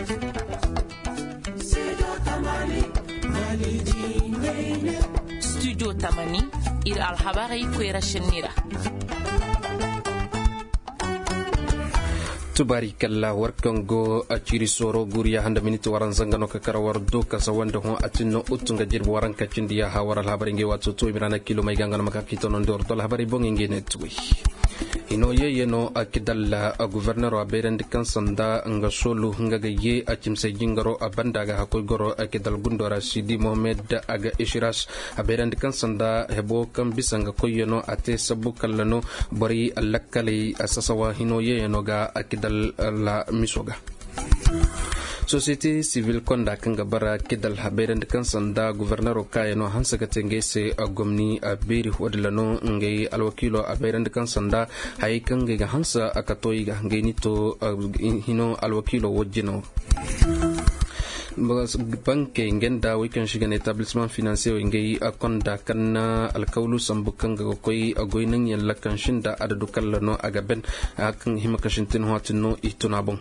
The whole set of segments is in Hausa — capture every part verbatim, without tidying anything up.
Studio Tamani ir alhabari kwera shenira. Tubarikalla warkango aciri soro guriya handa miniti waran zangano kakara wardo kasa wanda hon atinno utunga jirbu waran kacindiya ha waral habari nge watu tu imirana kilo mai gangana makakito non dor tol habari bongi nge netwi ino ye no akidalla a governor a berandi kansanda nga solu nga ye a cimse jingaro a bandaga hakoy goro akidal gundora Sidi Mohamed aga ishiras a berandi kansanda hebo kan bisanga koyeno ate sabu kallano bari allakali asasawa hino ye no ga akidal la misoga société civile konda kanga bara kidal haberand kan sanda gouverneur kayeno hansaga tengese agomni abiri wadlano ngey alwakilo aberand kan sanda hay kanga ga hansa akatoy ga ngeni to hino alwakilo wajino banke ngenda weekend shigan établissement financier ngey akonda kanna alkawlu sambukan ga koy agoynan yalla kan shinda adadu kallano agaben akan himakashintin hotino itunabon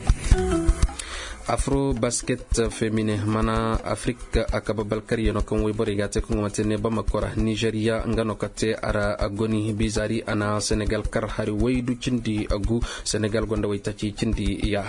Afro basket féminin mana Afrique akababal kariyo kan way bori gate ko matene bamakora Nigeria ngano kate ara agoni bizari ana Senegal kar hari waydu cindi agu Senegal gonda way taci cindi ya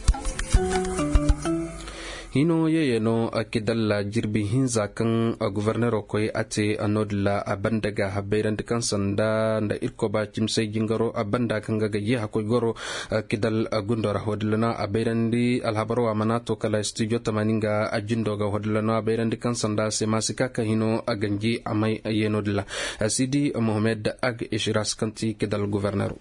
hino yeye no akidalla jirbi hinza kan gouverneur koy ate anodla abandaga haberan kan sanda nda irkoba cimse jingaro abanda kan ga ye hakoy goro kidal gundora hodlana aberandi alhabaro amanato kala studio tamaninga ajindo ga hodlana aberandi kan sanda se masika ka hino aganji amay yenodla Sidi Mohamed ag ishiras kanti kidal gouverneur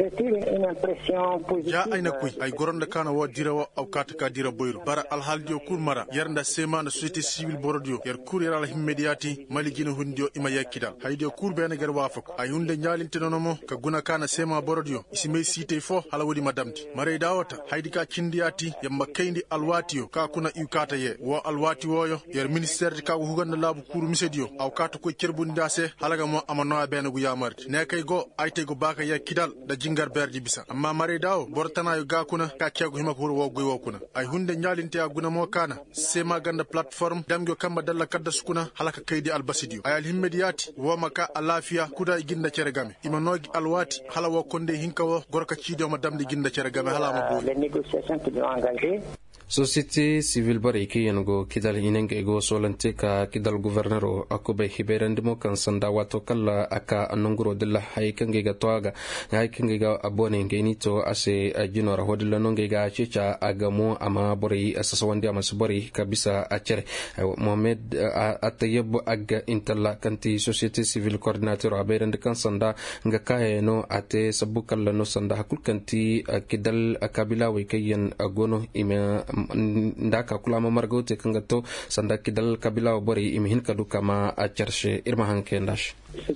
ja aina kuy ay goronda kana wo dirawo aw kataka dira boyru bara alhaldio kurmara yarnda sema na société civile borodio yar kur yar al himmediati maligina hundio ima yakidal haydio kur bena gar wafako ay hunde nyalinte nonomo ka guna kana sema borodio isime site fo hala wodi madamti mare dawata haydi ka kindiyati yamba kayndi alwatio ka kuna yukata ye wo alwati woyo yar ministère ka huganda labu kur misedio aw kata ko cerbundase halaga mo amano bena gu yamarti ne kay go ayte go baka yakidal jingar berdi bisa amma mare dawo bortana yo gakuna ka kego hima ko wo goy wokuna ay hunde nyalinte aguna mo kana sema ganda platform damgo kamba dalla kadda sukuna halaka kaydi albasidio ay alhimmediati wo maka alafiya kuda ginda ceregame ima nogi alwati hala wo konde hinka wo gorka ciido ma damdi ginda ceregame hala ma bo les négociations qui doivent engager société civile bari ke yango kidal inenge go solante ka kidal gouverneur akobe hiberandimo kan sanda wato kala aka anonguro dilla haykange ga toaga haykange ga abone ngeni to ase jinora hodilla nonge ga chicha agamo ama bari asasawandi ama bari kabisa achere Mohamed atayeb aga intalla kanti société civile coordinateur aberand kan sanda nga kaeno ate sabukalla no sanda hakul kanti kidal akabila we kayen agono ima ndaka kulama margote kangato sanda kidal kabila bori imhin kadu kama a charshe irma hanke ndash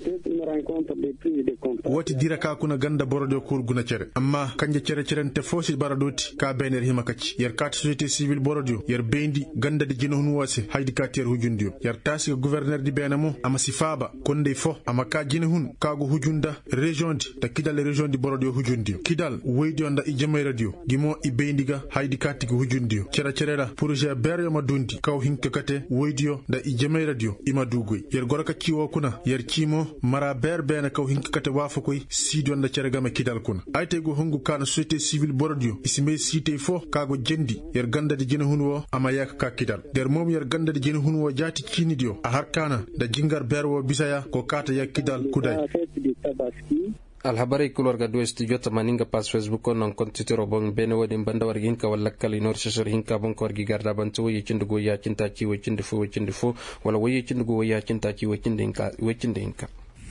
woti dira ka kuna ganda borode kur guna cere amma kanje cere cerente fosi baradoti ka bener himakaci yer kat société civile borodio yer bendi ganda de jino hunu wase haydi ka ter hujundio yer tasi gouverneur di benamo ama sifaba konde fo ama ka jino hun ka go hujunda région di ta kidal région di borodio hujundio kidal weydi onda i jeme radio gimo i bendiga haydi ka tigi hujundio cere cerera projet beryo ma dundi kaw hinka kate weydio da i jeme radio ima dugoy yer goraka ciwo kuna yer cimo mara ber bena kaw hinka kate wafo koy sidon da ceregame kidal kuna ayte go hongu kana société civile borodio isime site fo kago jendi yer ganda de jene hunwo ama yak ka kidal der mom yer ganda de jene hunwo jati kinidio a harkana da jingar berwo bisaya ko kata yak kidal kuday alhabari kulorga do studio tamaninga pas facebook on kontito robong bene wodi banda war hinka wala kali nor sesor hinka bon ko gi garda bantu yi cindugo ya cinta ci we cindu fu we cindu fu wala we cindugo ya cinta ci we cindinka we cindinka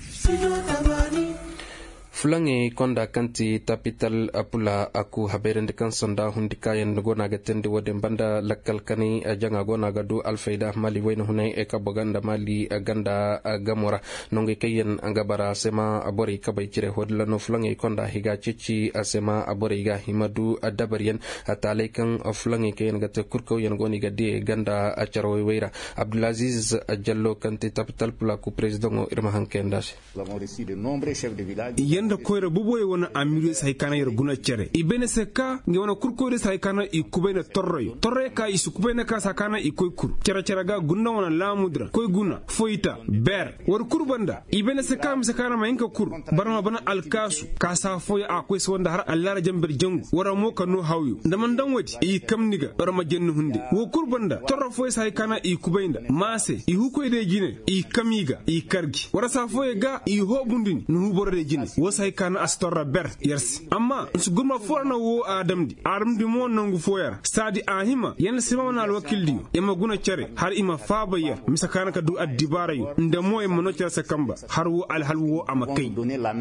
fulange konda kanti tapital apula aku haberende kan sonda hundika yen gona gatende wode banda lakkal kani janga gona gadu alfaida mali wayno hunay e kaboganda mali ganda gamora nonge kayen angabara sema abori kabay cire hodla no fulange konda higa cici asema abori ga himadu adabarien atale kan fulange kayen gatte kurko yen goni gadde ganda acaro weyra Abdulaziz Jallo kanti tapital pula ku president irma hankendas yenda da koyra buboye wona amiri sai kana yar guna cere ibene seka nge wona kurkoyre sai kana i kubena torroyo torre ka isu kubena ka sakana i koy kur cere cere ga gunna wona lamudra koy guna foita ber war kurbanda ibene seka mi sakana ma inka kur barma bana alkasu ka sa foya akwai so wanda har Allah jambar jangu wara mo kanu hawyu ndaman dan wadi i kamniga barma jennu hunde wo kurbanda torro foya sai kana i kubainda mase i hukoy de jine i kamiga i kargi wara sa foya ga i hobundini nu borode jine wo sai kana astorra ber yersi amma su gurma forna wo adamdi adamdi mo nangu foyar stadi ahima yen sima na alwakildi yama guna cere har ima fabayar misakana ka du addibarayo nda mo e mono cere sakamba har wo alhalwo amakai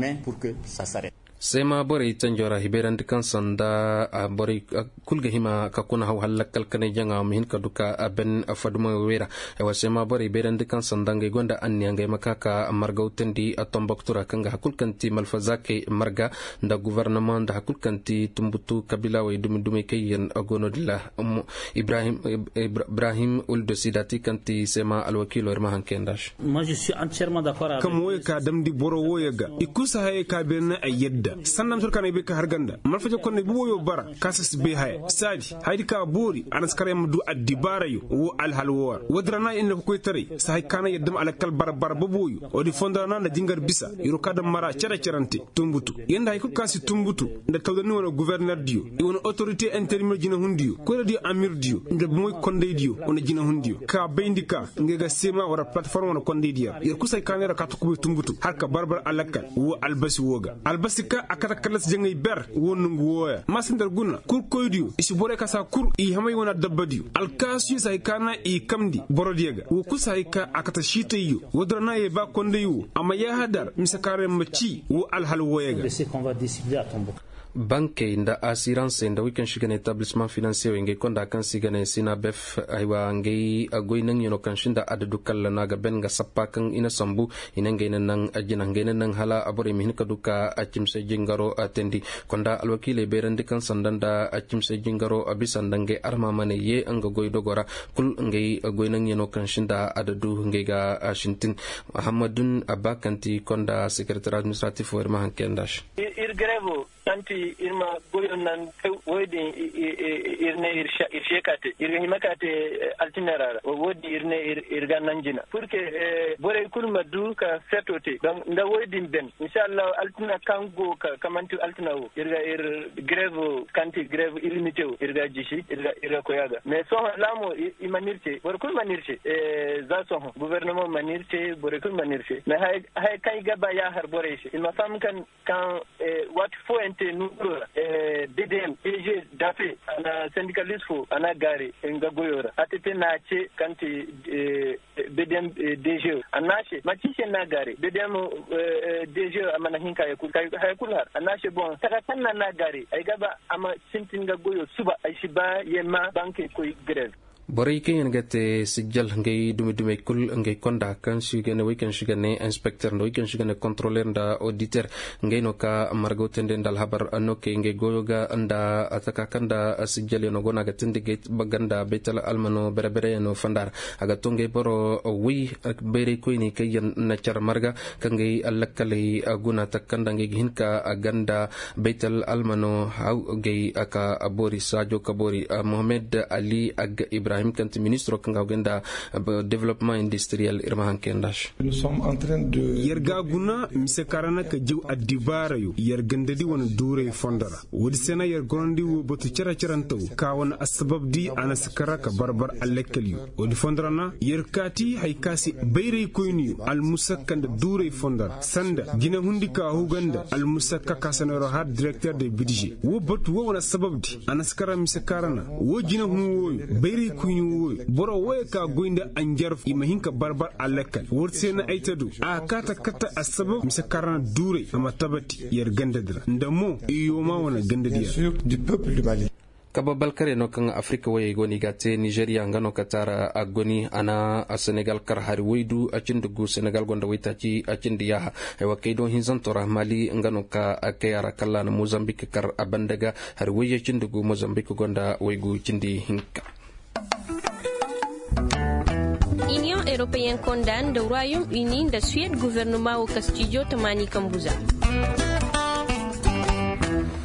sema bore tanjora hiberan kan sanda a bore kulga hima ka kuna haw halakal kane janga mihin ka duka ben afaduma wera e wa sema bore hiberan kan sanda ngai gonda anni ngai makaka marga utendi atomboktura kanga hakul kanti malfazake marga nda gouvernement da hakul kanti tumbutu kabila way dumi dumi kayen agonodilla ibrahim ibrahim uldo sidati kanti sema alwakilo irma hankendash moi je suis entièrement d'accord avec kam woy ka damdi boro woyaga ikusa hay ka ben ayedda sannam surkana be ka harganda malfaje konne bu woyo bara kasas be hay sadi haydi ka bori anas karem du addibarayo wo alhalwa wadrana inna ko tare sai kana yeddam ala kal barbar boboyo odi fondana na jingar bisa yoro kadam mara cere cerante tumbutu yenda hay ko kasi tumbutu nda tawdani wona gouverneur dio e wona autorité intermédiaire jina hundiyo ko dio amir dio nda moy konde dio wona jina hundiyo ka beyndika ngega sema wara plateforme wona konde dio yer kusay kanera ka to tumbutu harka barbar alakal wo albasi woga albasi ka akata kalas jengay ber wonungu woya masindar guna kur koydiyo isi bore kasa kur i hamay wona dabbadiyo alkasu say kana i kamdi borodiega wo kusay ka akata shitayo wodrana e ba kondeyo ama ya hadar misakare machi wo alhal woyega banke nda assurance nda wikan shigane etablissement financier nge konda kan sigane sina bef aywa nge agoy nang yono kan shinda adadu kala naga ben nga sappa kan ina sambu ina nge nan ajina nge nan hala abore min ka duka achimse jingaro atendi konda alwakile berande kan sandanda achimse jingaro abisandange arma mane ye anga goy dogora kul nge agoy nang yono kan shinda adadu nge ga shintin muhammadun abakanti konda secretary administratif werma hankendash ir grevo tanti irma goyon nan wodi irne irsha irshekate irga himakate altinarara wodi irne irga nanjina purke bore kulma du ka fetote donc nda wodi ben inshallah altina kango ka kamanti altina wo irga ir grève kanti grève illimité irga jishi irga irga koyaga mais so lamo imanirte bore kulma nirte e za so gouvernement manirte bore kulma nirte mais hay hay kay gaba ya har bore shi il ma fam kan kan what for nous eh D D M E G dafe ana syndicaliste fo ana gari nga goyora atete na che kanti B D M D G anache machiche na gari B D M D G amana hinka ya kul hay kular anache bon takatana na gari ay gaba ama sintinga goyo suba ay shiba yema banke koy grève bore ke ngate sijal ngay dumi dumi kul ngay konda kan shigane weekend shigane inspecteur no weekend shigane contrôleur nda auditeur ngay no ka margo tende dal habar anoke ngay goyoga anda ataka kanda sijal no gona ga tende gate baganda betal almano bere bere no fandar aga tonge boro wi bere ko ni kay na char marga kan ngay alakale aguna takanda ngay hinka aganda betal almano haw ngay aka abori sajo kabori Mohamed Ali ag Ibrahim kanti ministro kanga genda développement industriel irma hankendash nous sommes en train de yerga guna mise karana ka jiw adibara yo yergande di wona dure fondara wodi sena yergondi wo botu cara carantaw ka wona asbab di ana sakara ka barbar alekali wodi fondarana yerkati hay kasi bayre koyni al musakkanda dure fondara sanda gina hundi ka huganda al musakka kasanero had directeur de budget wo botu wo wona sabab di ana sakara mise karana wo gina hu bayre boro woy ka goynda anjarf imahinka barbar alakal wursena aitadu a kata kata asbab miskarana dure ama tabati yer gandadra ndamo yoma wana gandadiya du peuple du Mali kaba balkare no kan afrika waye goni gate nigeria ngano katara agoni ana a senegal kar hari waydu a cindugu senegal gonda waytaci a cindi yaha e wakaido hinzantora mali ngano ka akayara kala na mozambique kar abandaga hari waye cindugu mozambique gonda waygu cindi hinka. Union européenne condamne le Royaume-Uni de Suède gouvernement au Castillo Tamani Kambuza.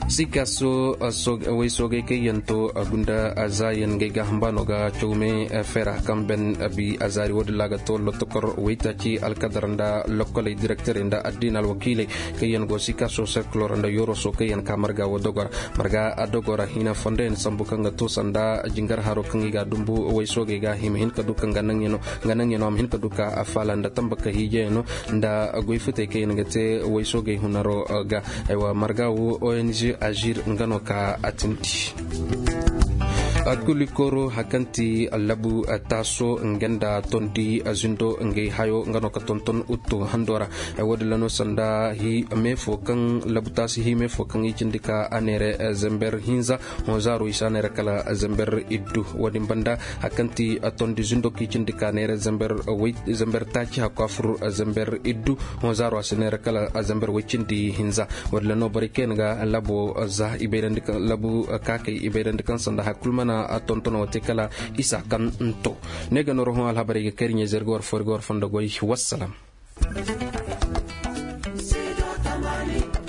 sikaso so way soge ke yanto gunda azayen ge gahambano ga choume fera kamben bi azari wodlaga to lotokor waytaci alkadaranda lokole directeur inda adina alwakile ke yan go sikaso sekloranda yoro so ke yan kamarga wodogora marga adogora hina fonden sambukanga to sanda jingar haro kangiga dumbu way soge ga him hin kaduka nganang yeno nganang yeno am hin kaduka afalanda tambaka hijeno nda goifute ke ngate way soge hunaro ga aywa marga wo O N G agir ngano ka atinti akulikoro hakanti labu taso ngenda tondi azindo ngai hayo ngano ka tonton utto handora e wodlano sanda hi mefo kan labu tasi hi mefo kan ijindika anere zember hinza hozaro isanere kala zember iddu wodi banda hakanti tondi zindo ki jindika nere zember wait zember tachi hakafur zember iddu hozaro asanere kala zember wicindi hinza wodlano barikenga labu za iberandika labu kake iberandika sanda hakulmana a tontono tekala isa kan nto nega no rohon al habari kerinya zergor forgor fondo goy wassalam.